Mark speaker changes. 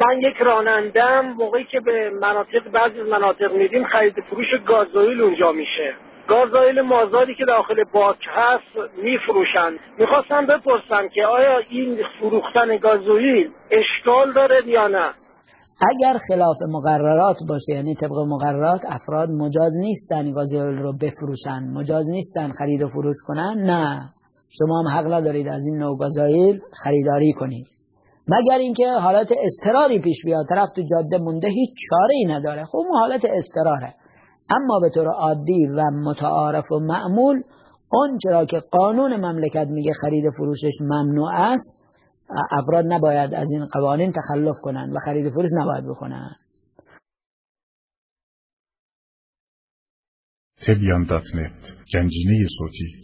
Speaker 1: من یک رانندم، موقعی که به بعضی مناطق میدیم خرید فروش گازوئیل اونجا میشه. گازوئیل مازادی که داخل باک هست میفروشن. میخواستم بپرسم که آیا این فروختن گازوئیل اشکال داره یا نه؟
Speaker 2: اگر خلاف مقررات باشه، یعنی طبق مقررات افراد مجاز نیستن گازوئیل رو بفروشن، مجاز نیستن خرید و فروش کنن، نه، شما هم حق ندارید از این نوع گازوئیل خریداری کنید، مگر اینکه حالت اضطراری پیش بیاد، طرف تو جاده مونده هیچ چاره‌ای نداره، خب اون حالت اضطراره. اما به طور عادی و متعارف و معمول اون چرا که قانون مملکت میگه خرید و فروشش ممنوع است، افراد نباید از این قوانین تخلف کنن و خرید و فروش نباید بکنن.
Speaker 3: تبیان.net گنجینه صوتی